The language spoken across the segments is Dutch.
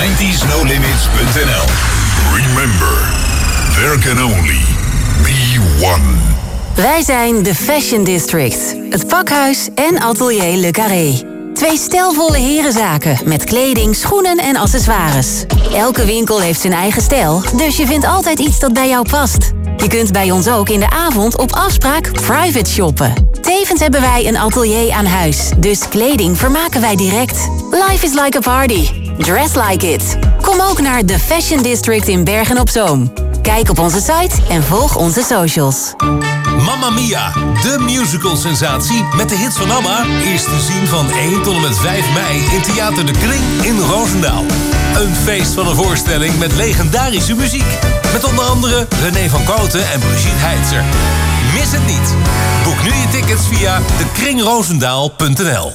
90snolimits.nl. Remember, there can only be one. Wij zijn de Fashion District, het pakhuis en atelier Le Carré. 2 stijlvolle herenzaken met kleding, schoenen en accessoires. Elke winkel heeft zijn eigen stijl, dus je vindt altijd iets dat bij jou past. Je kunt bij ons ook in de avond op afspraak private shoppen. Tevens hebben wij een atelier aan huis, dus kleding vermaken wij direct. Life is like a party. Dress like it. Kom ook naar The Fashion District in Bergen-op-Zoom. Kijk op onze site en volg onze socials. Mamma Mia, de musical-sensatie met de hits van ABBA... is te zien van 1 tot en met 5 mei in Theater de Kring in Roosendaal. Een feest van een voorstelling met legendarische muziek. Met onder andere René van Kooten en Brigitte Heitzer. Mis het niet. Boek nu je tickets via dekringroosendaal.nl.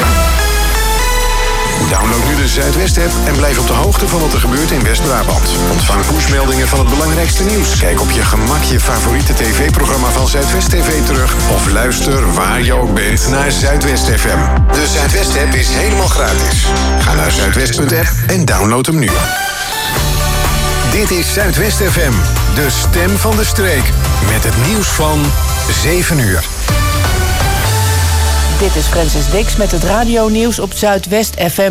Download nu de Zuidwest-app en blijf op de hoogte van wat er gebeurt in West-Brabant. Ontvang pushmeldingen van het belangrijkste nieuws. Kijk op je gemak je favoriete tv-programma van Zuidwest TV terug. Of luister waar je ook bent naar Zuidwest FM. De Zuidwest-app is helemaal gratis. Ga naar zuidwest.app en download hem nu. Dit is Zuidwest FM, de stem van de streek. Met het nieuws van 7 uur. Dit is Francis Dix met het radionieuws op Zuidwest FM.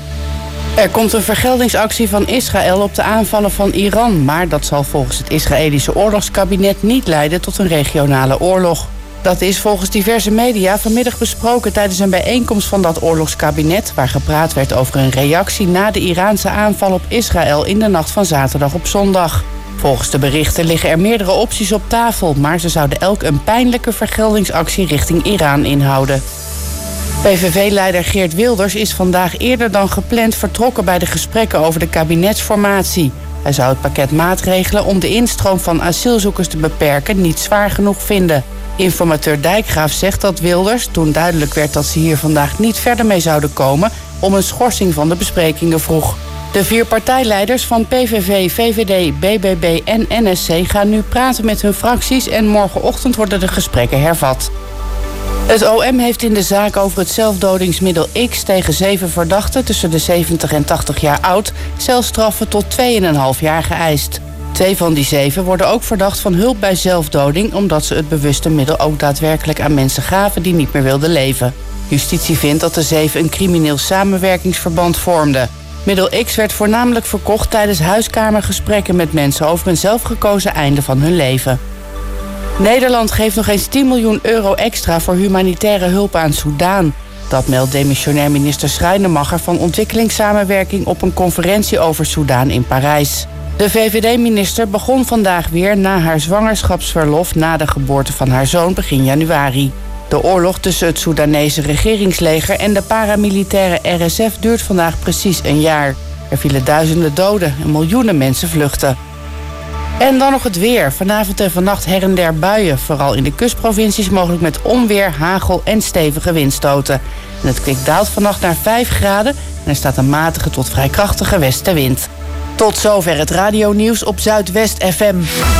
Er komt een vergeldingsactie van Israël op de aanvallen van Iran... maar dat zal volgens het Israëlische oorlogskabinet niet leiden tot een regionale oorlog. Dat is volgens diverse media vanmiddag besproken tijdens een bijeenkomst van dat oorlogskabinet... waar gepraat werd over een reactie na de Iraanse aanval op Israël in de nacht van zaterdag op zondag. Volgens de berichten liggen er meerdere opties op tafel... maar ze zouden elk een pijnlijke vergeldingsactie richting Iran inhouden. PVV-leider Geert Wilders is vandaag eerder dan gepland vertrokken... bij de gesprekken over de kabinetsformatie. Hij zou het pakket maatregelen om de instroom van asielzoekers te beperken... niet zwaar genoeg vinden. Informateur Dijkgraaf zegt dat Wilders, toen duidelijk werd... dat ze hier vandaag niet verder mee zouden komen... om een schorsing van de besprekingen vroeg. De 4 partijleiders van PVV, VVD, BBB en NSC gaan nu praten met hun fracties... en morgenochtend worden de gesprekken hervat. Het OM heeft in de zaak over het zelfdodingsmiddel X... tegen 7 verdachten tussen de 70 en 80 jaar oud... celstraffen tot 2,5 jaar geëist. 2 van die 7 worden ook verdacht van hulp bij zelfdoding... omdat ze het bewuste middel ook daadwerkelijk aan mensen gaven... die niet meer wilden leven. Justitie vindt dat de 7 een crimineel samenwerkingsverband vormden. Middel X werd voornamelijk verkocht tijdens huiskamergesprekken met mensen... over een zelfgekozen einde van hun leven. Nederland geeft nog eens 10 miljoen euro extra voor humanitaire hulp aan Soedan. Dat meldt demissionair minister Schrijnemacher van Ontwikkelingssamenwerking... op een conferentie over Soedan in Parijs. De VVD-minister begon vandaag weer na haar zwangerschapsverlof... na de geboorte van haar zoon begin januari. De oorlog tussen het Soedanese regeringsleger en de paramilitaire RSF duurt vandaag precies een jaar. Er vielen duizenden doden en miljoenen mensen vluchten. En dan nog het weer. Vanavond en vannacht her en der buien. Vooral in de kustprovincies mogelijk met onweer, hagel en stevige windstoten. En het kwik daalt vannacht naar 5 graden en er staat een matige tot vrij krachtige westenwind. Tot zover het radionieuws op Zuidwest FM.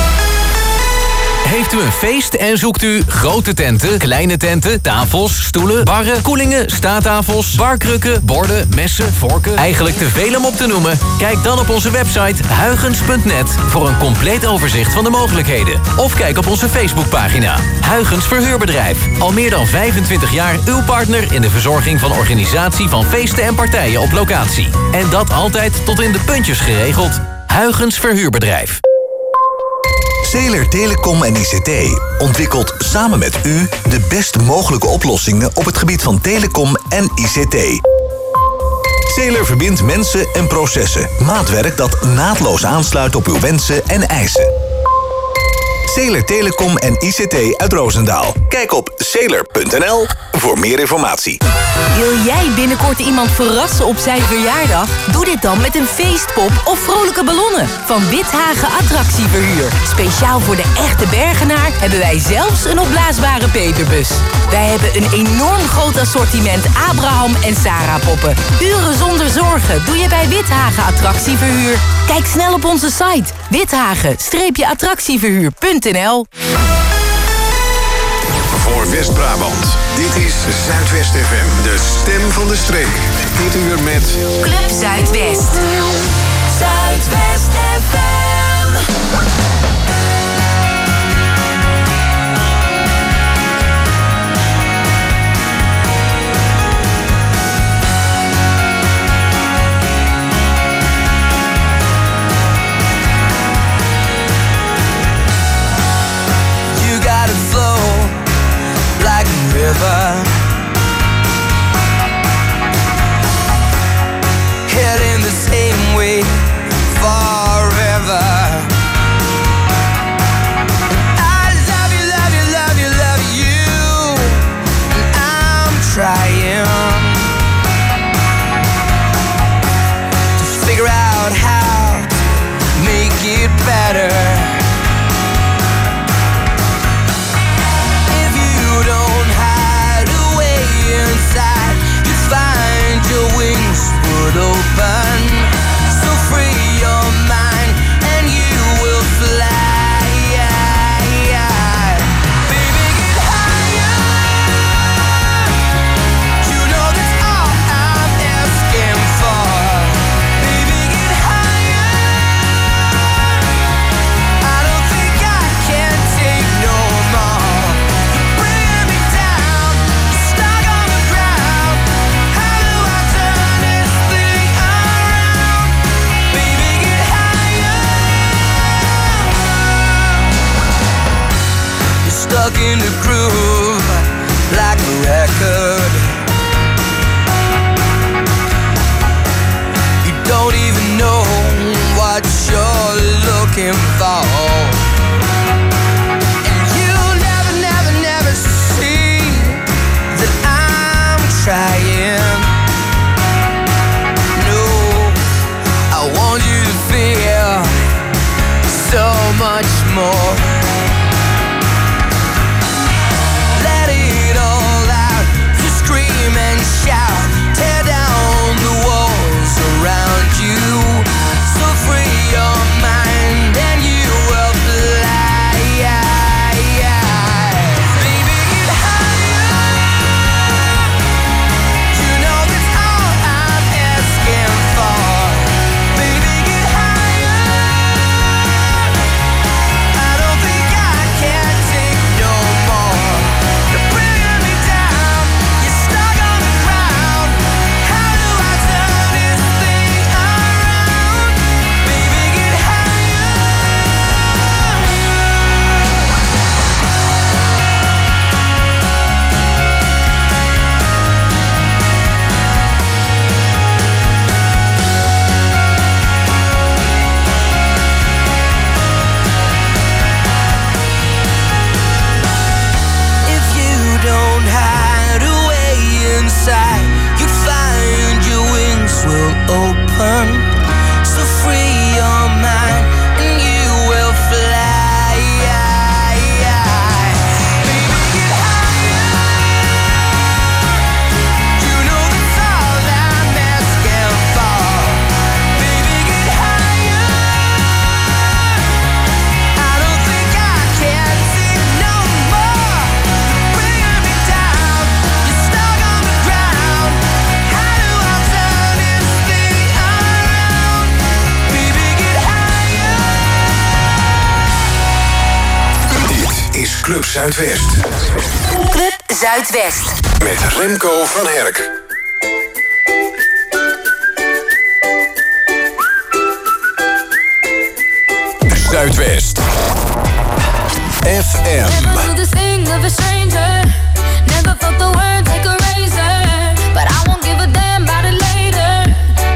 Heeft u een feest en zoekt u grote tenten, kleine tenten, tafels, stoelen, barren, koelingen, staattafels, barkrukken, borden, messen, vorken, eigenlijk te veel om op te noemen? Kijk dan op onze website huygens.net voor een compleet overzicht van de mogelijkheden. Of kijk op onze Facebookpagina. Huygens Verhuurbedrijf. Al meer dan 25 jaar uw partner in de verzorging van organisatie van feesten en partijen op locatie. En dat altijd tot in de puntjes geregeld. Huygens Verhuurbedrijf. Zeeler Telecom en ICT ontwikkelt samen met u de best mogelijke oplossingen op het gebied van telecom en ICT. Zeeler verbindt mensen en processen. Maatwerk dat naadloos aansluit op uw wensen en eisen. Zeeler Telecom en ICT uit Roosendaal. Kijk op zeeler.nl voor meer informatie. Wil jij binnenkort iemand verrassen op zijn verjaardag? Doe dit dan met een feestpop of vrolijke ballonnen van Withagen Attractieverhuur. Speciaal voor de echte Bergenaar hebben wij zelfs een opblaasbare Peterbus. Wij hebben een enorm groot assortiment Abraham en Sarah poppen. Uren zonder zorgen doe je bij Withagen Attractieverhuur. Kijk snel op onze site withagen-attractieverhuur.nl. Voor West-Brabant, dit is Zuidwest FM, de stem van de streek. Dit uur met Club Zuidwest. Zuidwest FM. You gotta flow like a river, heading the same way forever. I love you, love you, love you, love you, and I'm trying to figure out how to make it better. If you don't hide away inside, you find your wings would open. So free your mind and you will fly. Baby, get higher. You know that's all I'm asking for. Baby, get higher. I don't think I can take no more. You're bringing me down, stuck on the ground. How do I turn this thing around? Baby, get higher. You're stuck in the groove like a record. You don't even know what you're looking for. And you'll never, never, never see that I'm trying. No, I want you to feel so much more. Let it all out, you scream and shout, tear down the walls around you. So free your mind and you will fly. Baby, get higher. You know that's all I'm asking for. Baby, get higher. I don't think I can take no more. You're bringing me down, you're stuck on the ground. How do I turn this thing around? Baby, get higher. If you don't hide away inside, you find your wings will open. So free your mind and you will fly. Baby, get higher. You know that's all I'm asking for. Baby, get higher. I don't think I can take no more. You're bringing me down, you're stuck on the ground. How do I turn this thing around? Baby, get higher. Dit is Club Zuidwest. Club Zuidwest. Met Remco van Herk. Zuidwest. FM. Never knew the sting of a stranger. Never felt the words like a razor. But I won't give a damn about it later.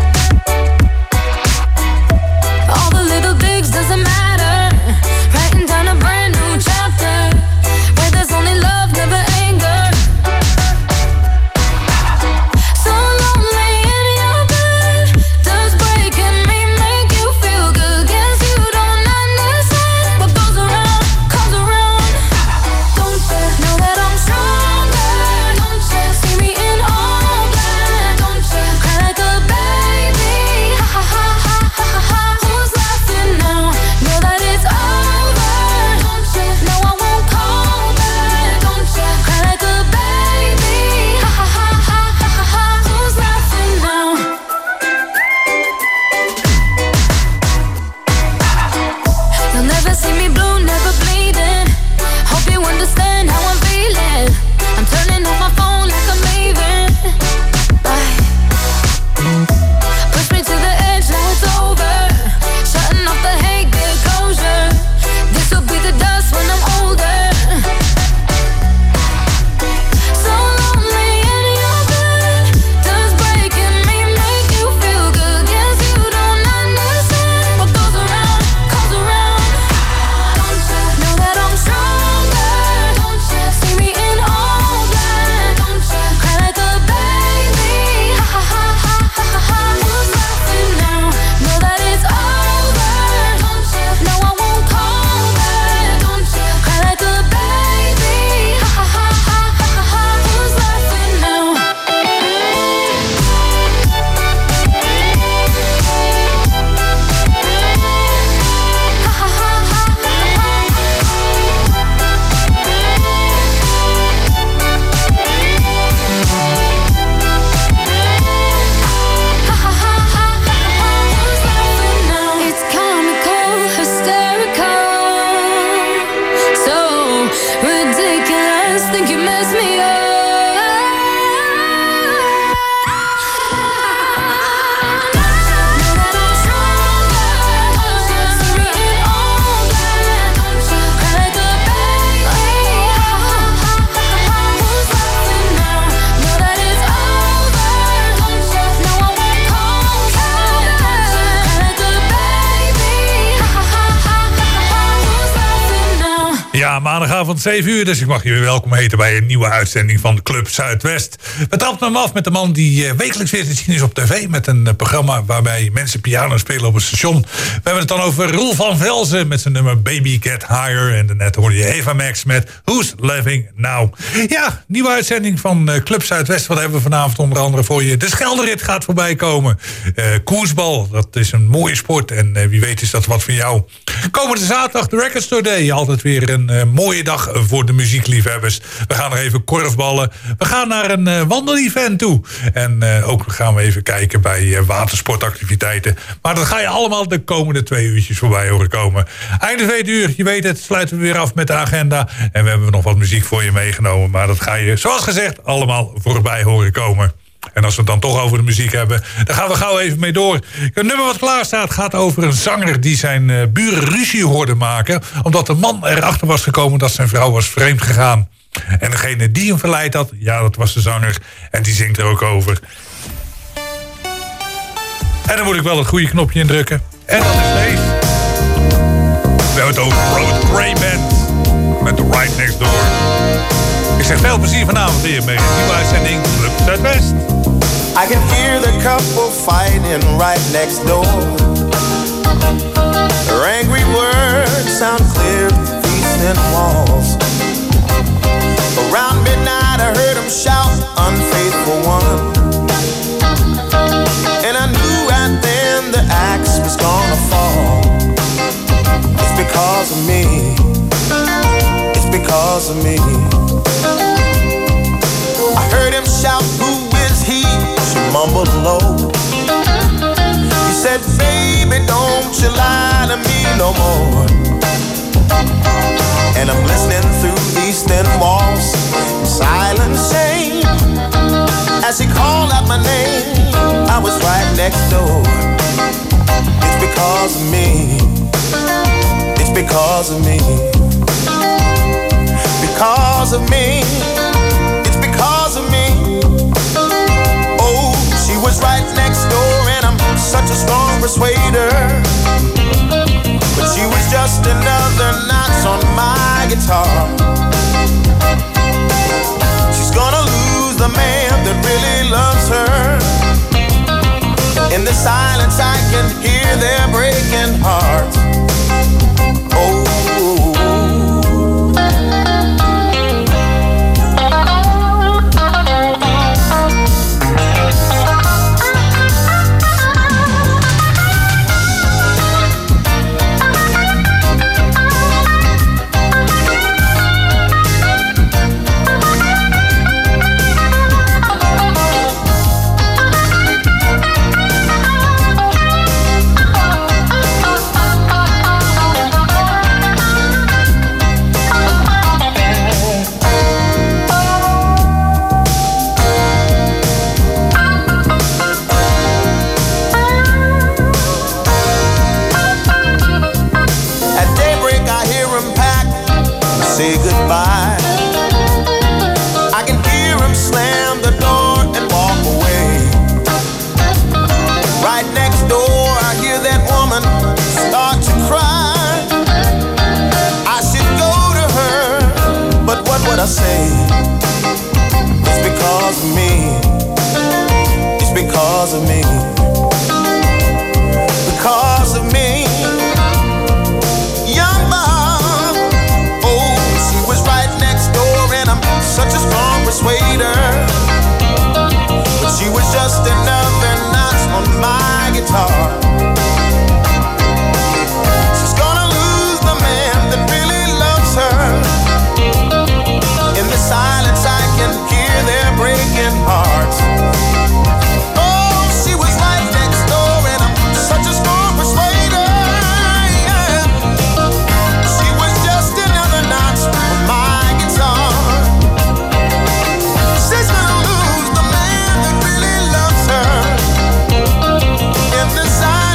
All the little digs doesn't matter. Writing down a brand new chapter where there's only love, never anger. So lonely in your bed. Does breaking me make you feel good? Guess you don't understand what goes around comes around. Don't you know that I'm stronger? Don't you see me in Ja, maandagavond 7 uur, dus ik mag je weer welkom heten bij een nieuwe uitzending van Club Zuidwest. We trapten hem af met de man die wekelijks weer te zien is op tv met een programma waarbij mensen piano spelen op het station. We hebben het dan over Roel van Velzen met zijn nummer Baby Get Higher. En daarnet hoorde je Eva Max met Who's Living Now. Ja, nieuwe uitzending van Club Zuidwest. Wat hebben we vanavond onder andere voor je? De Schelderit gaat voorbij komen. Koersbal, dat is een mooie sport en wie weet is dat wat voor jou. Komende zaterdag de Record Store Day. Altijd weer een mooie dag voor de muziekliefhebbers. We gaan nog even korfballen. We gaan naar een wandelevent toe. En ook gaan we even kijken bij watersportactiviteiten. Maar dat ga je allemaal de komende 2 uurtjes voorbij horen komen. Einde 2 uur, je weet het, sluiten we weer af met de agenda. En we hebben nog wat muziek voor je meegenomen. Maar dat ga je, zoals gezegd, allemaal voorbij horen komen. En als we het dan toch over de muziek hebben, dan gaan we gauw even mee door. Het nummer wat klaar staat gaat over een zanger die zijn buren ruzie hoorde maken, omdat de man erachter was gekomen dat zijn vrouw was vreemd gegaan. En degene die hem verleid had, ja, dat was de zanger. En die zingt er ook over. En dan moet ik wel het goede knopje indrukken. En dat is deze. We hebben het over Road Grey Band met The Right Next Door. Ik zeg veel plezier vanavond weer bij een nieuwe uitzending Club Zuidwest. I can hear the couple fighting right next door. Their angry words sound clear through these thin walls. Around midnight I heard them shout, unfaithful one. And I knew right then the axe was gonna fall. It's because of me. It's because of me. I heard him shout, who is he? She mumbled low. He said, baby, don't you lie to me no more. And I'm listening through these thin walls, silent shame. As he called out my name, I was right next door. It's because of me. It's because of me. Because of me. Because of me. Oh, she was right next door and I'm such a strong persuader. But she was just another notch on my guitar. She's gonna lose the man that really loves her. In the silence I can hear their breaking hearts. Oh, say goodbye. I can hear him slam the door and walk away. Right next door I hear that woman start to cry. I should go to her, but what would I say? It's because of me. It's because of me. Because of me. Such a strong persuader, but she was just another notch on my guitar. She's gonna lose the man that really loves her. In the silence I can hear their breaking hearts. Oh, she was right next door and I'm such a strong persuader. Yeah. She was just another notch on my guitar. She's gonna lose the man that really loves her. In the silence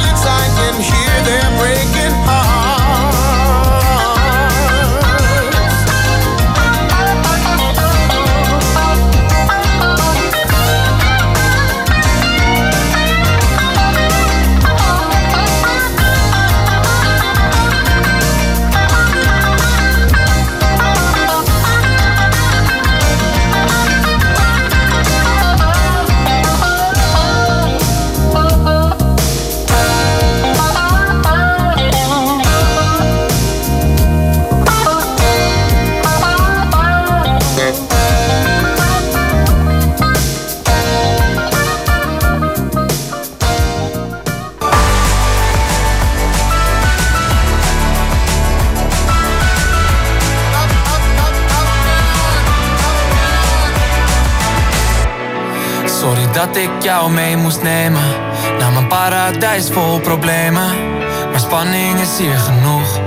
dat ik jou mee moest nemen naar mijn paradijs vol problemen. Maar spanning is hier genoeg.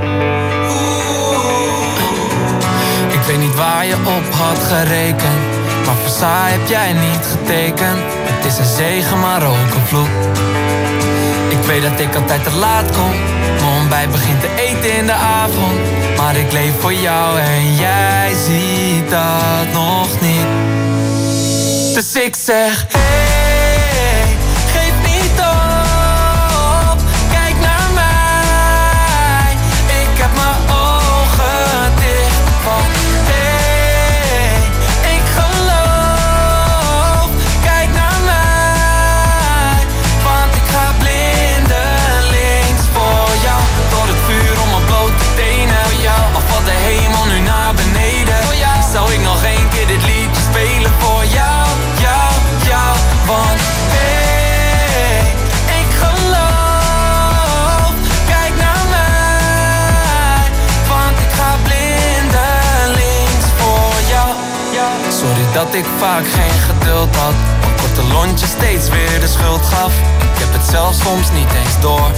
Ik weet niet waar je op had gerekend, maar voor saai heb jij niet getekend. Het is een zegen, maar ook een vloek. Ik weet dat ik altijd te laat kom, mijn ontbijt begint te eten in de avond. Maar ik leef voor jou en jij ziet dat nog niet. Dus ik zeg, hey, geef niet op, kijk naar mij. Ik heb mijn ogen dicht, want hey, ik geloof. Kijk naar mij, want ik ga blindelings voor jou. Door het vuur om mijn blote tenen, voor jou. Al valt de hemel nu naar beneden, voor jou. Zou ik nog één keer dit liedje spelen voor jou. Want hey, ik geloof. Kijk naar mij, want ik ga blindelings voor jou. Sorry dat ik vaak geen geduld had, want korte lontje steeds weer de schuld gaf. Ik heb het zelf soms niet eens door.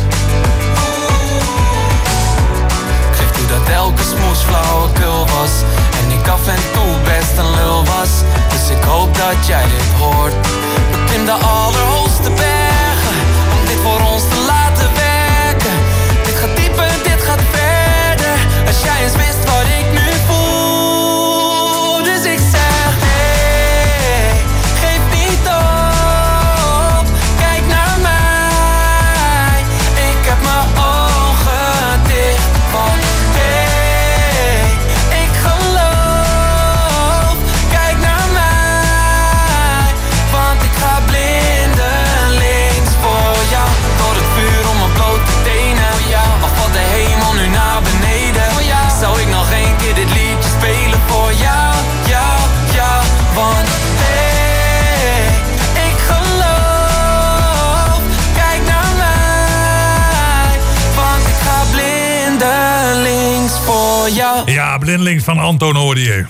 Ik geef toe dat elke smoes flauwekul was en ik af en toe best een lul was. Dus ik hoop dat jij dit hoort. In de allerhoogste bergen, om dit voor ons te laten werken. Dit gaat dieper, dit gaat verder. Als jij eens wist wat ik nu voel. Dus ik zeg, hey, geef niet op. Kijk naar mij. Ik heb mijn ogen dicht, want hey, ik geloof. Kijk naar mij, want ik ga blindelings voor jou. Door het vuur om mijn blote tenen, voor jou. Al valt de hemel nu naar beneden, voor jou. Zou ik nog één keer dit liedje spelen voor jou, jou, jou. Want hey, ik geloof. Kijk naar mij, want ik ga blindelings voor jou. Ja, blindelings van Anton hoorde je.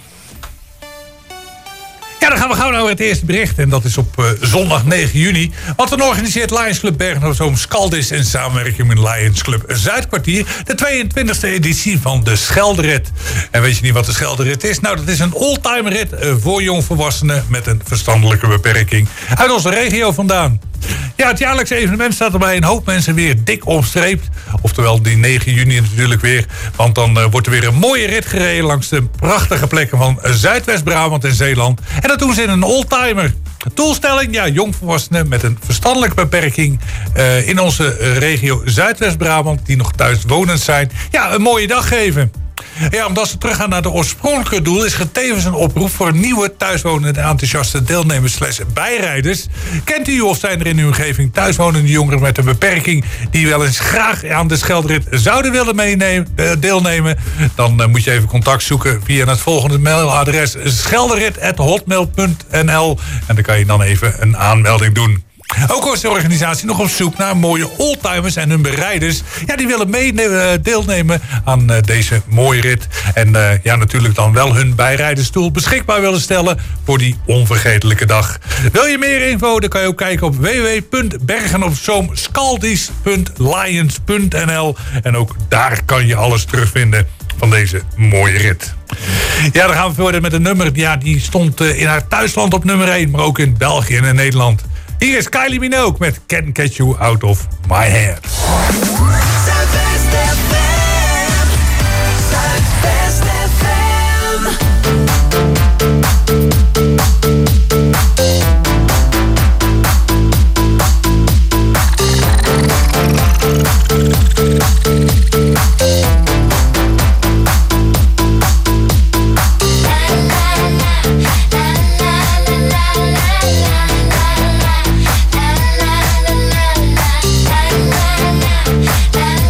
Ja, dan gaan we gauw naar het eerste bericht. En dat is op zondag 9 juni. Want dan organiseert Lions Club Bergen op Zoom Scaldis in samenwerking met Lions Club Zuidkwartier de 22e editie van de Schelderit. En weet je niet wat de Schelderit is? Nou, dat is een oldtimer rit voor jongvolwassenen met een verstandelijke beperking uit onze regio vandaan. Ja, het jaarlijkse evenement staat er bij een hoop mensen weer dik omstreept. Oftewel die 9 juni natuurlijk weer. Want dan wordt er weer een mooie rit gereden langs de prachtige plekken van Zuidwest-Brabant en Zeeland. En dat doen ze in een oldtimer. Doelstelling, ja, jongvolwassenen met een verstandelijke beperking in onze regio Zuidwest-Brabant, die nog thuiswonend zijn, ja, een mooie dag geven. Ja, omdat ze teruggaan naar de oorspronkelijke doel is er tevens een oproep voor nieuwe thuiswonende en enthousiaste deelnemers /bijrijders. Kent u of zijn er in uw omgeving thuiswonende jongeren met een beperking die wel eens graag aan de Schelderit zouden willen deelnemen? Dan moet je even contact zoeken via het volgende mailadres schelderit@hotmail.nl en dan kan je dan even een aanmelding doen. Ook is de organisatie nog op zoek naar mooie oldtimers en hun berijders. Ja, die willen deelnemen aan deze mooie rit. En ja, natuurlijk dan wel hun bijrijdersstoel beschikbaar willen stellen voor die onvergetelijke dag. Wil je meer info? Dan kan je ook kijken op www.bergenopzoom.scaldis.lions.nl. En ook daar kan je alles terugvinden van deze mooie rit. Ja, dan gaan we verder met een nummer. Ja, die stond in haar thuisland op nummer 1, maar ook in België en in Nederland. Hier is Kylie Minogue met Can't Get You Out of My Head. La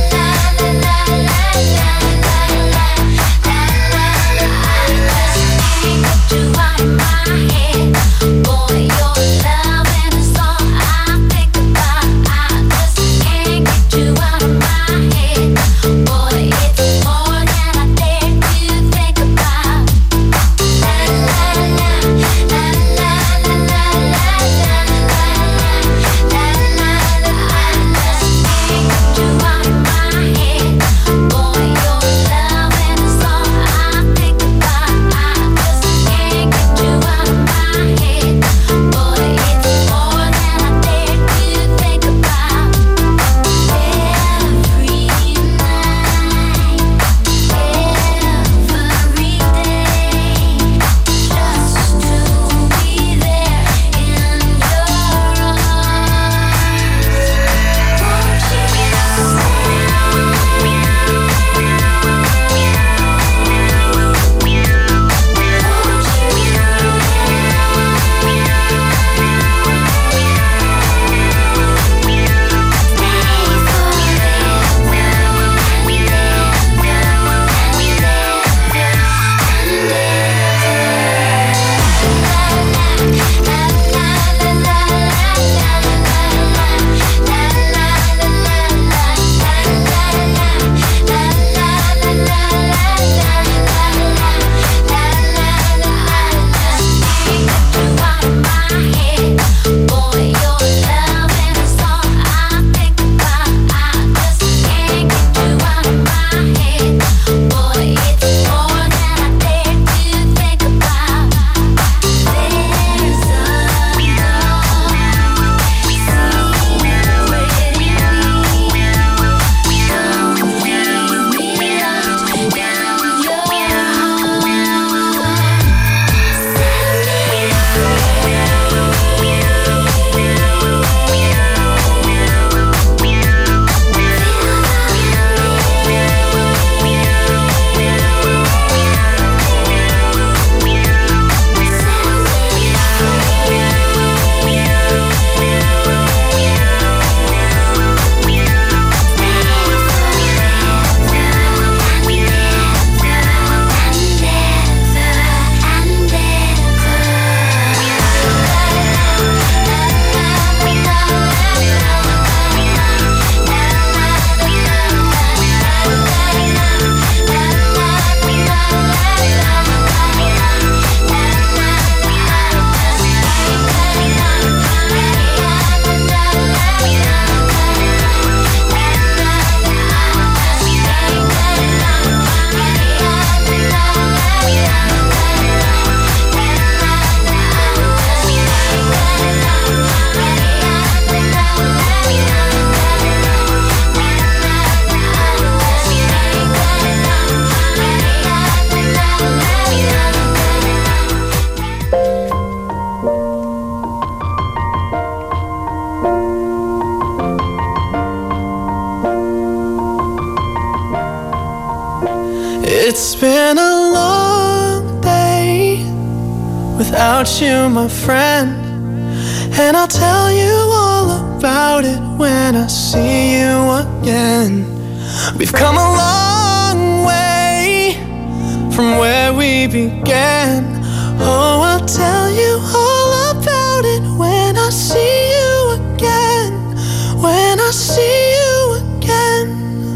It's been a long day without you, my friend, and I'll tell you all about it when I see you again. We've come a long way from where we began. Oh, I'll tell you all about it when I see you again. When I see you again.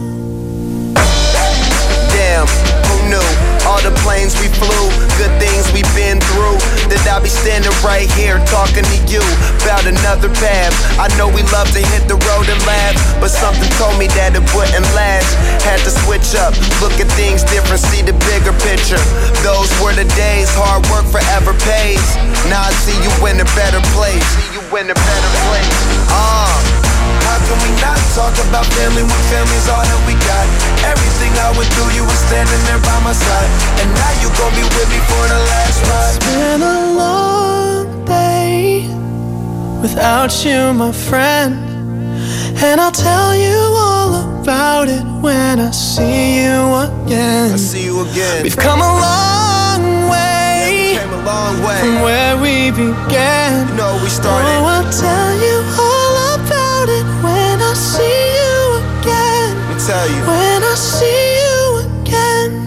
Damn, who knew? All the planes we flew, good things we've been through. That I'll be standing right here talking to you about another path. I know we love to hit the road and laugh, but something told me that it wouldn't last. Had to switch up, look at things different, see the bigger picture. Those were the days, hard work forever pays. Now I see you in a better place. See you in a better place. How can we not talk about family when family's all that we got? Everything I went through, you were standing there by my side, and now you gon' be with me for the last ride. It's been a long day without you, my friend, and I'll tell you all about it when I see you again. I see you again. We've come a long way, yeah, we came a long way from where we began. You know we started. Oh, I'll tell you all about it when I see you again. Let me tell you. When I see you again.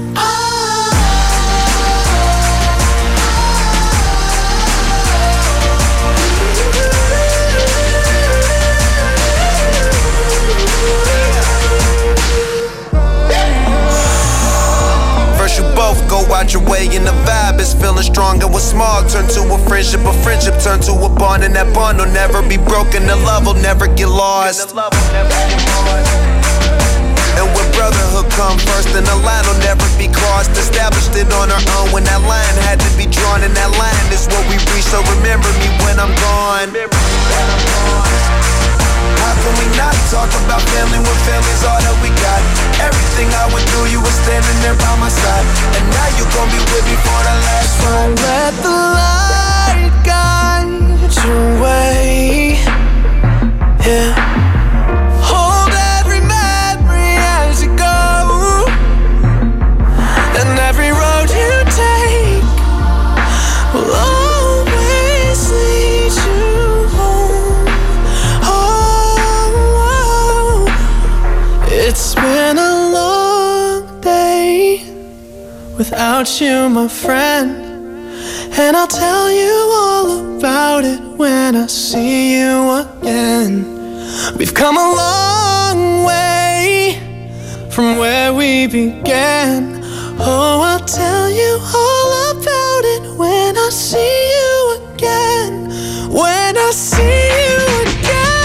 First you both go out your way and the vibe is feeling strong. And what's small turn to a friendship turn to a bond, and that bond will never be broken. The love will never get lost. And when brotherhood come first, then the line will never be crossed. Established it on our own when that line had to be drawn, and that line is what we reach. So remember me when I'm gone. How can we not talk about family when family's all that we got? Everything I went through, you were standing there by my side, and now you gon' be with me for the last ride. Let the light guide your way. Yeah. Hold every memory as you go, and every road you take will always lead you home. Oh, it's been a long day without you, my friend, and I'll tell you all about it when I see you again. We've come a long way from where we began. Oh, I'll tell you all about it when I see you again. When I see you again.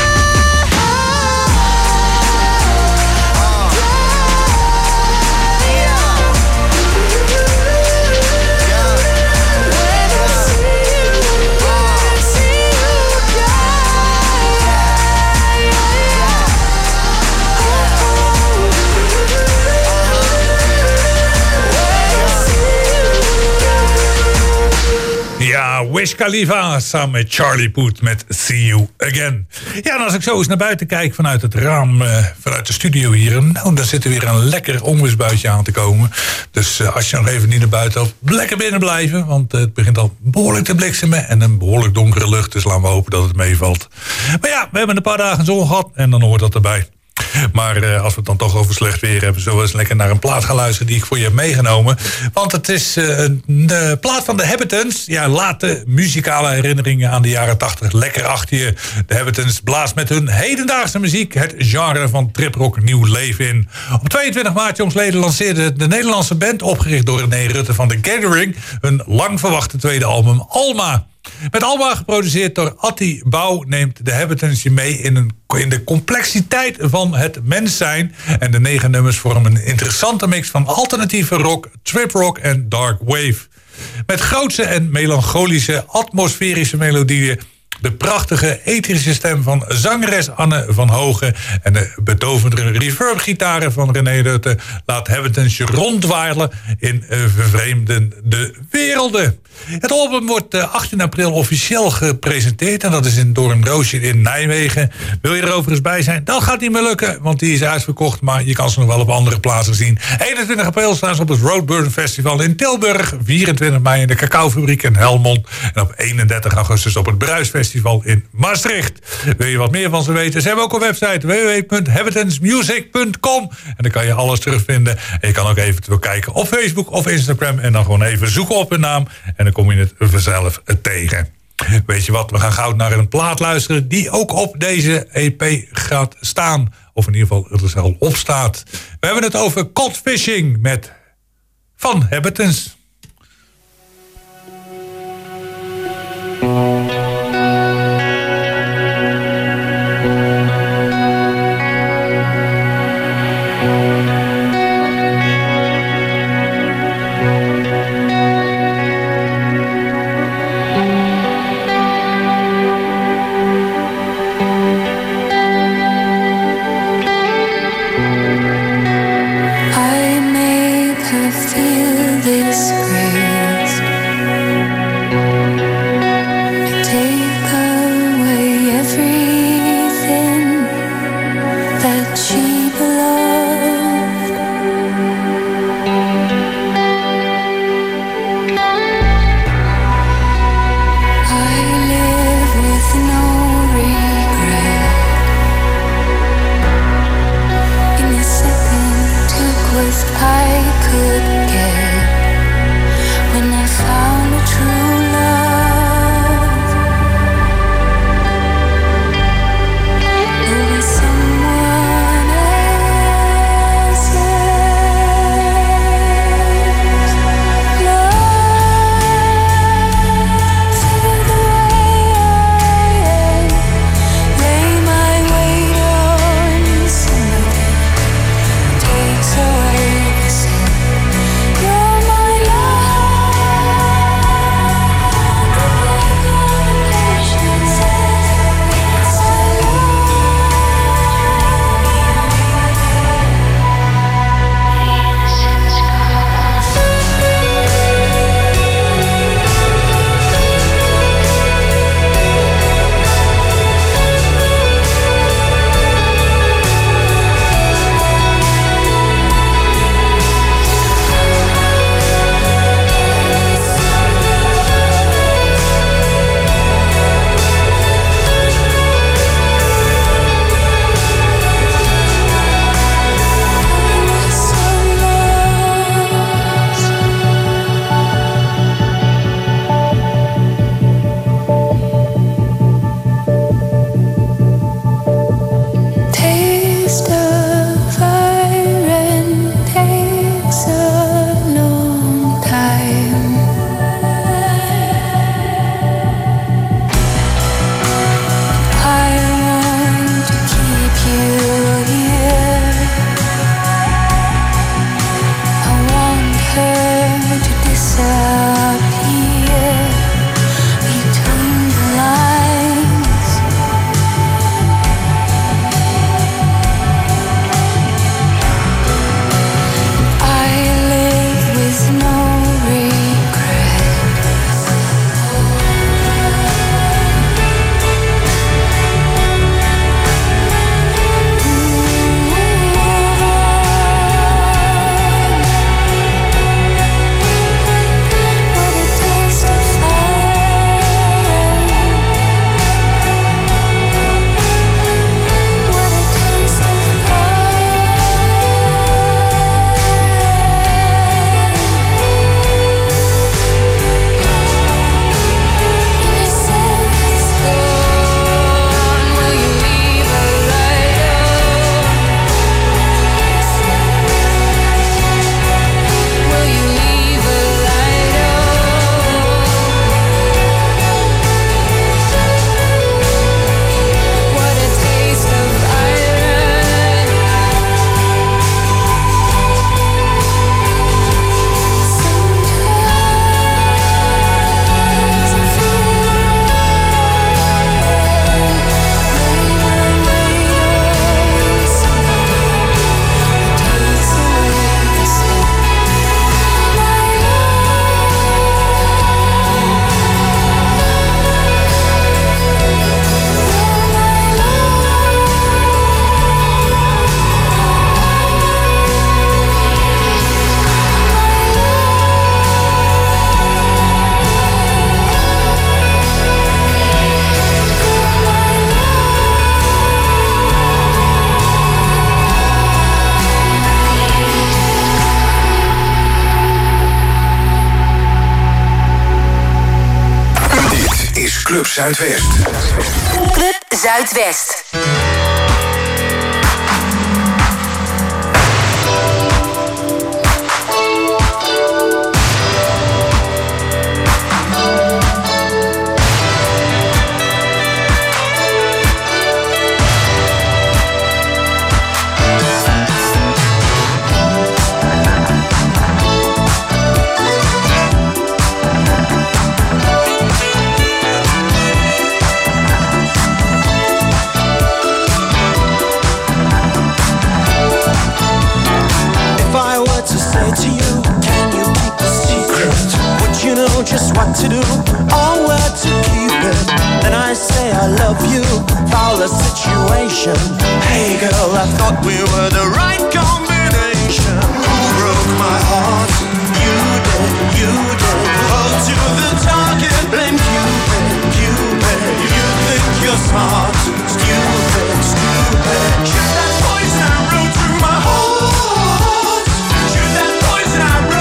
Ja, Wiz Khalifa samen met Charlie Puth met See You Again. Ja, en als ik zo eens naar buiten kijk vanuit het raam, vanuit de studio hier, nou, dan zit er weer een lekker onweersbuitje aan te komen. Dus als je nog even niet naar buiten wilt, lekker binnen blijven, want het begint al behoorlijk te bliksemen en een behoorlijk donkere lucht, dus laten we hopen dat het meevalt. Maar ja, we hebben een paar dagen zon gehad en dan hoort dat erbij. Maar als we het dan toch over slecht weer hebben, zullen we eens lekker naar een plaat gaan luisteren die ik voor je heb meegenomen. Want het is de plaat van de Habitants. Ja, late muzikale herinneringen aan de jaren 80 lekker achter je. De Habitants blaast met hun hedendaagse muziek het genre van triprock nieuw leven in. Op 22 maart jongsleden lanceerde de Nederlandse band, opgericht door René Rutte van The Gathering, hun lang verwachte tweede album Alma. Met Alma geproduceerd door Atti Bouw neemt de Habitants je mee in de complexiteit van het mens zijn. En de 9 nummers vormen een interessante mix van alternatieve rock, triprock en dark wave. Met grootse en melancholische atmosferische melodieën De prachtige ethische stem van zangeres Anne van Hogen en de betovende reverbgitaren van René Rutte laat Habitants rondwaaien in vervreemdende werelden. Het album wordt 18 april officieel gepresenteerd en dat is in Doornroosje in Nijmegen. Wil je er overigens bij zijn? Dat gaat niet meer lukken, want die is uitverkocht, maar je kan ze nog wel op andere plaatsen zien. 21 april staan ze op het Roadburn Festival in Tilburg, 24 mei in de Cacaofabriek in Helmond en op 31 augustus op het Bruisfestival in Maastricht. Wil je wat meer van ze weten? Ze hebben ook een website www.habitansmusic.com en dan kan je alles terugvinden. En je kan ook eventueel kijken op Facebook of Instagram en dan gewoon even zoeken op hun naam en dan kom je het vanzelf tegen. Weet je wat, we gaan gauw naar een plaat luisteren die ook op deze EP gaat staan. Of in ieder geval er zelf op staat. We hebben het over Codfishing met Van Habitants. I made her feel this Club Zuidwest. Club Zuidwest. Just what to do or where to keep it. Then I say I love you, foul the situation. Hey girl, I thought we were the right combination. Who broke my heart? You did. Oh, to the target, blame Cupid. You think you're smart, stupid. Shoot that poison arrow through my heart. Shoot that poison arrow.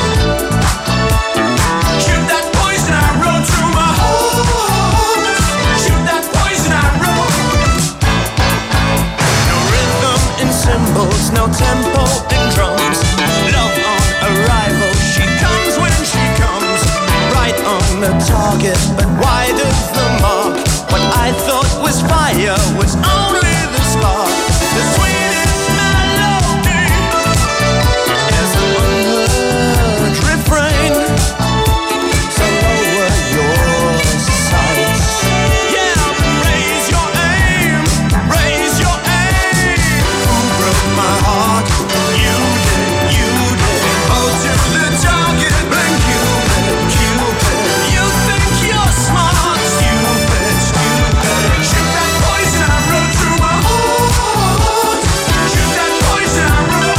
No tempo in drums. Love on arrival. She comes when she comes. Right on the target, but wide of the mark. What I thought was fire was only the spark. The sweetest melody is a one-word refrain. So lower your sights. Yeah, raise your aim. Raise your aim. Who broke my heart? You did. Oh, to the target, blame Cupid. You think you're smart, stupid. Shoot that poison arrow through my heart. Shoot that poison arrow.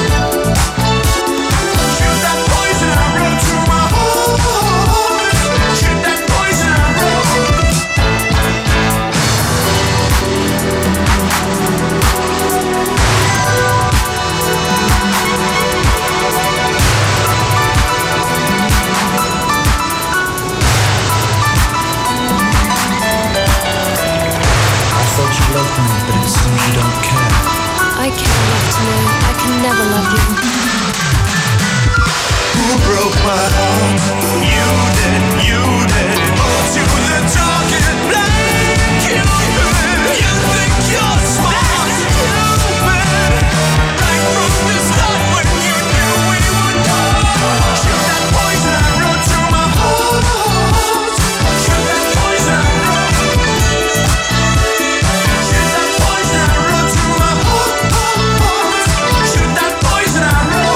Shoot that poison arrow through my heart. Shoot that poison arrow. I thought you loved me, but it seems you don't care. I care enough to know I can never love you. Who broke my heart? You did. Oh, to the target, blame Cupid. You think you're smart, stupid. Right from the start when you knew we would part. Shoot that poison arrow through my heart. Shoot that poison arrow. Shoot that poison arrow through my heart. Shoot that poison arrow.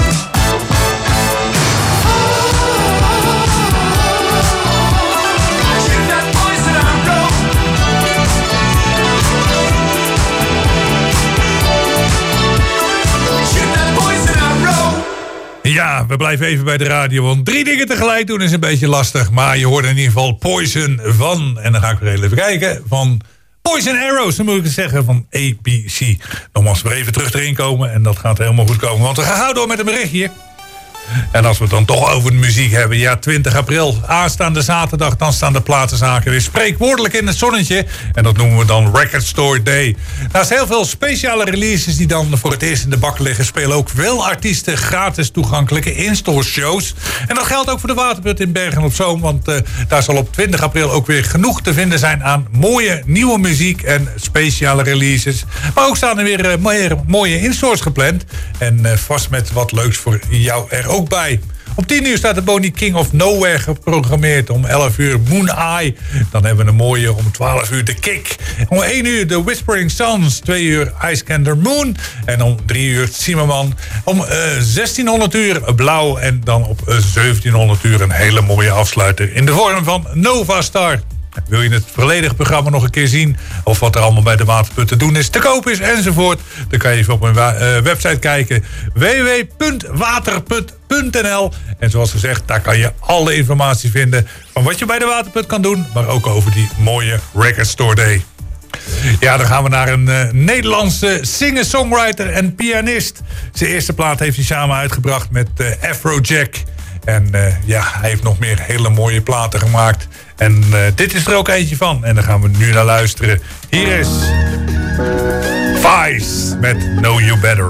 Shoot that poison arrow. Shoot that poison arrow. Ja, we blijven even bij de radio, want 3 dingen tegelijk doen is een beetje lastig. Maar je hoort in ieder geval Poison van, en dan ga ik weer even kijken, van Poison Arrows, dan moet ik het zeggen, van ABC. Nogmaals, weer even terug erin komen en dat gaat helemaal goed komen. Want we gaan gauw door met een berichtje. En als we het dan toch over de muziek hebben, ja, 20 april, aanstaande zaterdag, dan staan de platenzaken weer spreekwoordelijk in het zonnetje. En dat noemen we dan Record Store Day. Naast heel veel speciale releases die dan voor het eerst in de bak liggen, spelen ook veel artiesten gratis toegankelijke in-store shows. En dat geldt ook voor de Waterput in Bergen-op-Zoom, want daar zal op 20 april ook weer genoeg te vinden zijn aan mooie nieuwe muziek en speciale releases. Maar ook staan er weer mooie in-stores gepland. En vast met wat leuks voor jou er ook bij. Op 10 uur staat de Boney King of Nowhere geprogrammeerd. Om 11 uur Moon Eye. Dan hebben we een mooie om 12 uur The Kick. Om 1 uur The Whispering Suns. 2 uur Icecander Moon. En om 3 uur Zimmerman. Om 1600 uur Blauw. En dan op 1700 uur een hele mooie afsluiter in de vorm van Nova Star. Wil je het volledige programma nog een keer zien? Of wat er allemaal bij de Waterput te doen is, te koop is enzovoort? Dan kan je even op mijn website kijken. www.waterput.nl. En zoals gezegd, daar kan je alle informatie vinden van wat je bij de Waterput kan doen. Maar ook over die mooie Record Store Day. Ja, dan gaan we naar een Nederlandse singer-songwriter en pianist. Zijn eerste plaat heeft hij samen uitgebracht met Afrojack. En ja, hij heeft nog meer hele mooie platen gemaakt. En dit is er ook eentje van. En daar gaan we nu naar luisteren. Hier is Vice met Know You Better.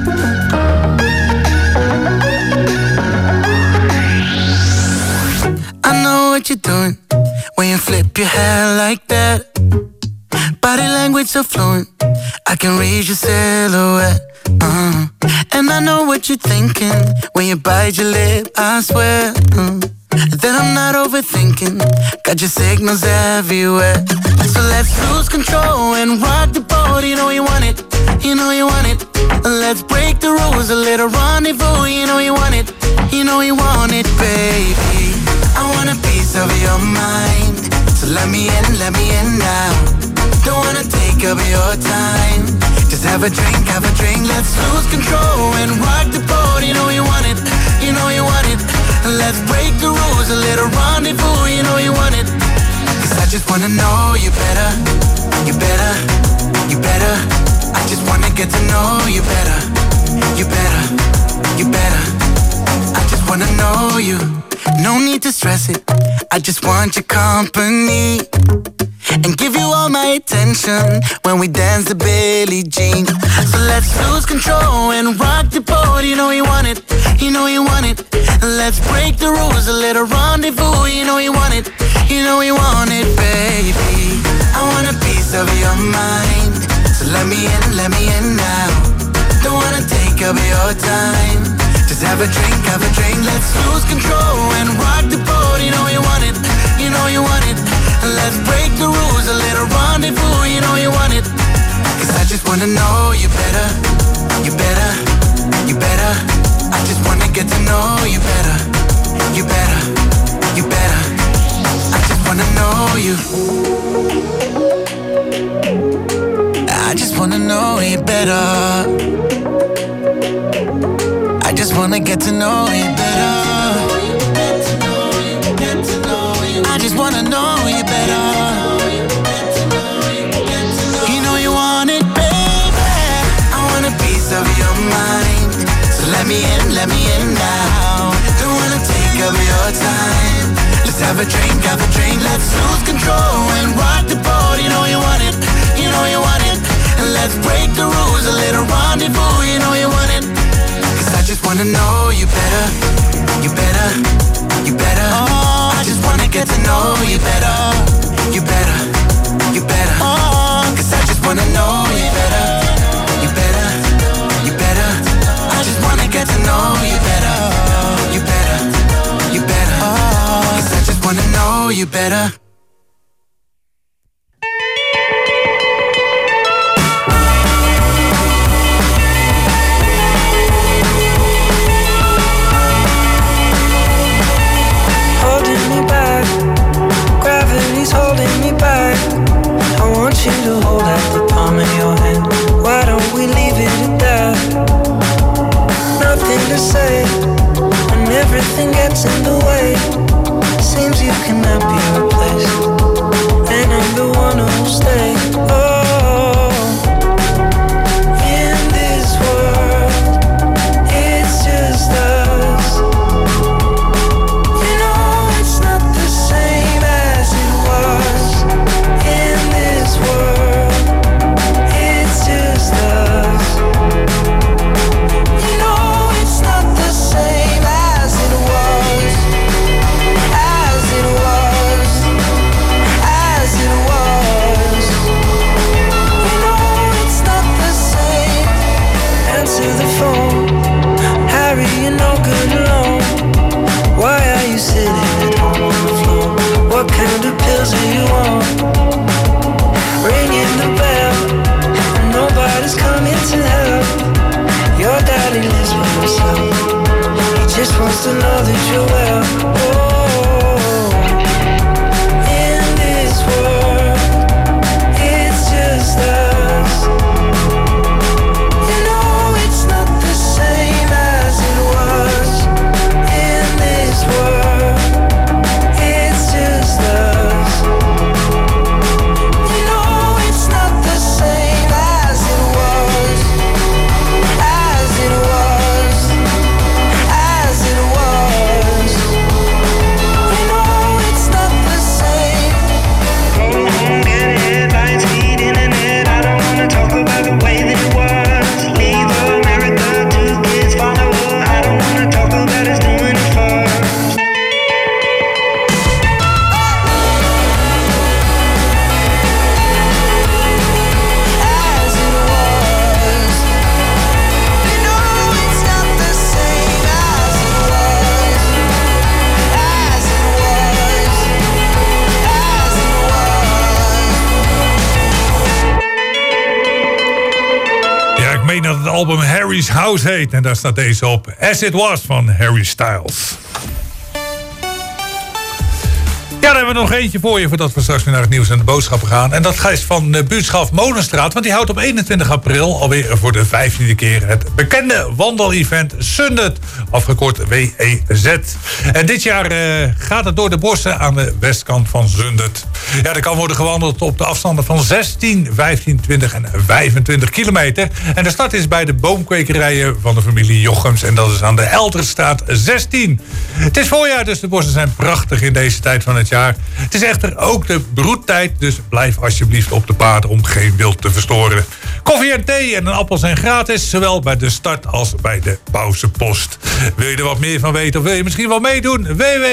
I know what you're doing when you flip your hair like that. Body language so fluent, I can read your silhouette. And I know what you're thinking when you bite your lip, I swear that I'm not overthinking. Got your signals everywhere. So let's lose control and rock the boat. You know you want it, you know you want it. Let's break the rules, a little rendezvous. You know you want it, you know you want it, baby. I want a piece of your mind, so let me in now. Don't wanna take up your time. Just have a drink, let's lose control and rock the boat. You know you want it, you know you want it. Let's break the rules, a little rendezvous. You know you want it, 'cause I just wanna know you better, you better, you better. I just wanna get to know you better, you better, you better. I just wanna know you. No need to stress it, I just want your company and give you all my attention when we dance to Billie Jean. So let's lose control and rock the boat. You know you want it, you know you want it. Let's break the rules, a little rendezvous. You know you want it, you know you want it, baby. I want a piece of your mind, so let me in now. Don't wanna take up your time. Just have a drink, let's lose control and rock the boat. You know you want it, you know you want it. Let's break the rules, a little rendezvous. You know you want it, 'cause I just wanna know you better, you better, you better. I just wanna get to know you better, you better, you better. I just wanna know you. I just wanna know you better. I just wanna get to know you better. I just wanna know you better. You know you want it, baby. I want a piece of your mind, so let me in now. Don't wanna take up your time. Let's have a drink, let's lose control and rock the boat. You know you want it, you know you want it. And let's break the rules, a little rendezvous. You know you want it, I just wanna know you better, you better, you better. I just wanna get to know you better, you better, you better. 'Cause I just wanna know you better, you better, you better. I just wanna get to know you better, you better, you better. 'Cause I just wanna know you better. Gravity's holding me back. I want you to hold out the palm of your hand. Why don't we leave it at that? Nothing to say when everything gets in the way. Seems you cannot be replaced, and I'm the one who'll stay. Oh, in this world, it's just us. You know it's not the same as it was. In this world, it's just us. You know it's not the same as it was. As it was. As it was. You know it's not the same. Answer the phone. Harry, you're no good alone. Why are you sitting at home on the floor? What kind of pills are you on? Ringing the bell, and nobody's coming to help. Your daddy lives by himself. He just wants to know that you're well. Oh, in this world, it's just us. You know it's not the same as it was. In this world, it's just us. You know it's not the same as it was. As it was. As it was. album Harry's House heet. En daar staat deze op. As It Was van Harry Styles. Ja, dan hebben we nog eentje voor je voordat we straks weer naar het nieuws en de boodschappen gaan. En dat is van buurtschap Molenstraat. Want die houdt op 21 april alweer voor de 15e keer het bekende wandelevent Zundert. Afgekort WEZ. En dit jaar gaat het door de bossen aan de westkant van Zundert. Ja, er kan worden gewandeld op de afstanden van 16, 15, 20 en 25 kilometer. En de start is bij de boomkwekerijen van de familie Jochems. En dat is aan de Elterstraat 16. Het is voorjaar, dus de bossen zijn prachtig in deze tijd van het jaar. Het is echter ook de broedtijd, dus blijf alsjeblieft op de paard om geen wild te verstoren. Koffie en thee en een appel zijn gratis, zowel bij de start als bij de pauzepost. Wil je er wat meer van weten of wil je misschien wel meedoen?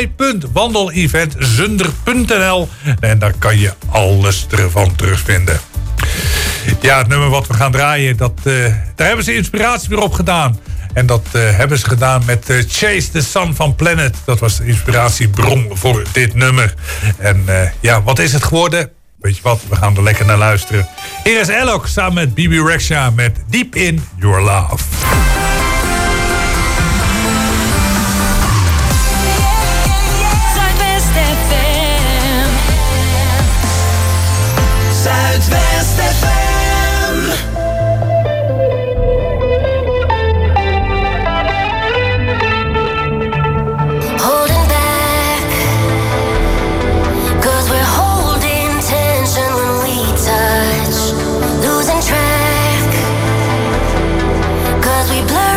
www.wandeleventzundert.nl en daar kan je alles ervan terugvinden. Ja, het nummer wat we gaan draaien, daar hebben ze inspiratie weer op gedaan. En dat hebben ze gedaan met Chase the Sun van Planet. Dat was de inspiratiebron voor dit nummer. En ja, wat is het geworden? Weet je wat, we gaan er lekker naar luisteren. Hier is Alok samen met Bibi Rexha met Deep in Your Love. Zuidwest FM. Zuidwest FM. Holding back, 'cause we're holding tension when we touch, losing track, 'cause we blur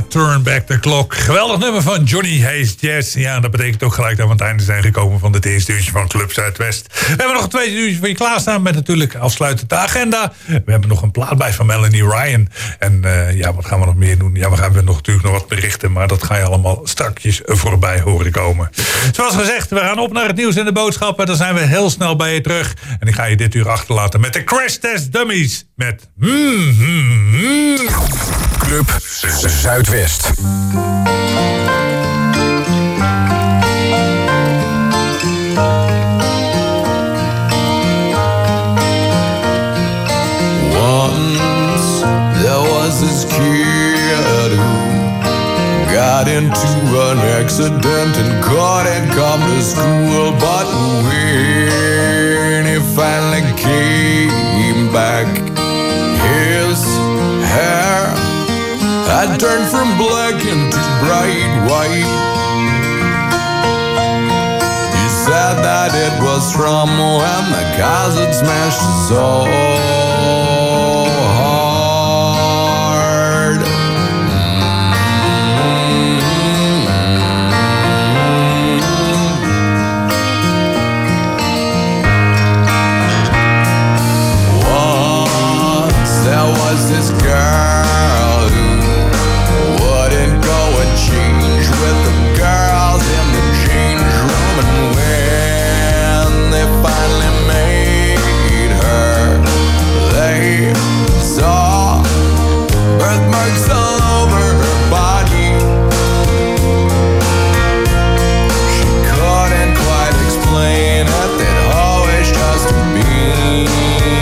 Turn Back the Clock. Geweldig nummer van Johnny Hayes Jazz. Ja, dat betekent ook gelijk dat we aan het einde zijn gekomen van dit eerste uurtje van Club Zuidwest. We hebben nog een tweede uurtje voor je klaarstaan met natuurlijk afsluitend de agenda. We hebben nog een plaat bij van Melanie Ryan. En ja, wat gaan we nog meer doen? Ja, we gaan natuurlijk nog wat berichten, maar dat ga je allemaal strakjes voorbij horen komen. Zoals gezegd, we gaan op naar het nieuws en de boodschappen. Dan zijn we heel snel bij je terug. En ik ga je dit uur achterlaten met de Crash Test Dummies. Met Club Zuidwest. Once there was this kid who got into an accident and couldn't come to school. But when he finally came back, his hair had turned from black into bright white. He said that it was from when the cars had smashed his soul. This girl who wouldn't go and change with the girls in the change room, and when they finally made her, they saw birthmarks all over her body. She couldn't quite explain it, they'd always just been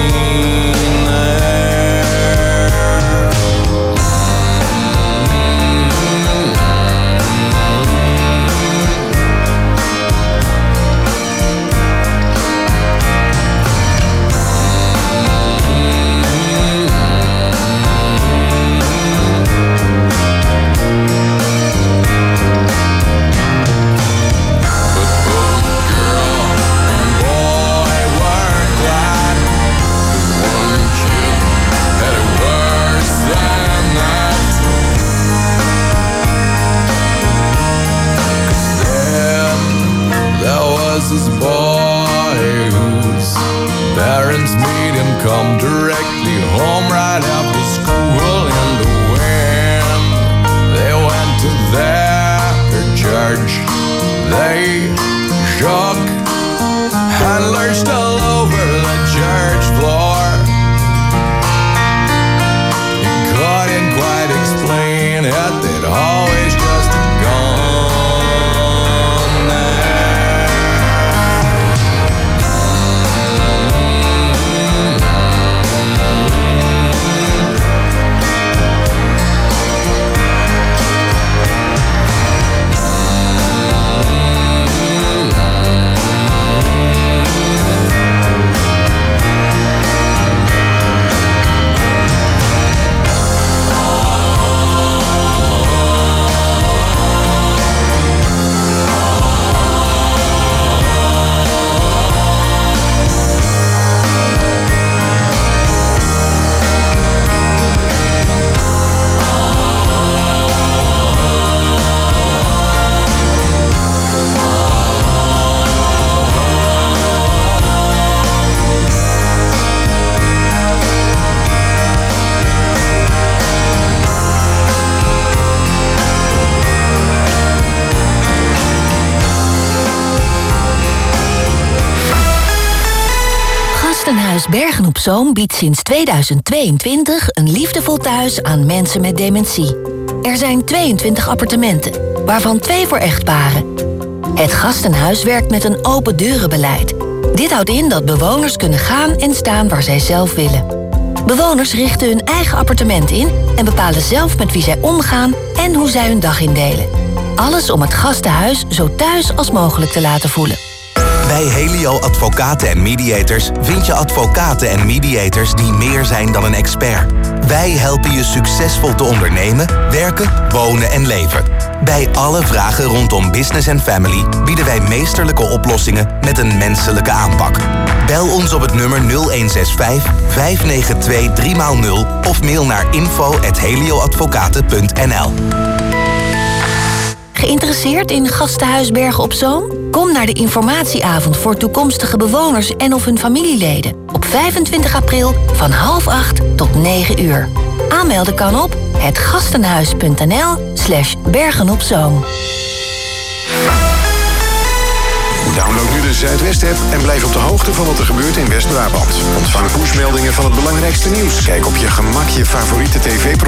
this boy whose parents made him come directly home right after school. And when they went to their church, they shook and lurched all over the church floor. He couldn't quite explain it, they'd always just gone. Bergen op Zoom biedt sinds 2022 een liefdevol thuis aan mensen met dementie. Er zijn 22 appartementen, waarvan 2 voor echtparen. Het gastenhuis werkt met een open deurenbeleid. Dit houdt in dat bewoners kunnen gaan en staan waar zij zelf willen. Bewoners richten hun eigen appartement in en bepalen zelf met wie zij omgaan en hoe zij hun dag indelen. Alles om het gastenhuis zo thuis als mogelijk te laten voelen. Bij Helio Advocaten en Mediators vind je advocaten en mediators die meer zijn dan een expert. Wij helpen je succesvol te ondernemen, werken, wonen en leven. Bij alle vragen rondom business en family bieden wij meesterlijke oplossingen met een menselijke aanpak. Bel ons op het nummer 0165 592 3x0 of mail naar info@helioadvocaten.nl. Geïnteresseerd in Gastenhuis Bergen op Zoom? Kom naar de informatieavond voor toekomstige bewoners en of hun familieleden. Op 25 april van 7:30 tot 9 uur. Aanmelden kan op hetgastenhuis.nl/Bergenopzoom. Download nu de Zuidwest-app en blijf op de hoogte van wat er gebeurt in West-Brabant. Ontvang pushmeldingen van het belangrijkste nieuws. Kijk op je gemak je favoriete tv-programma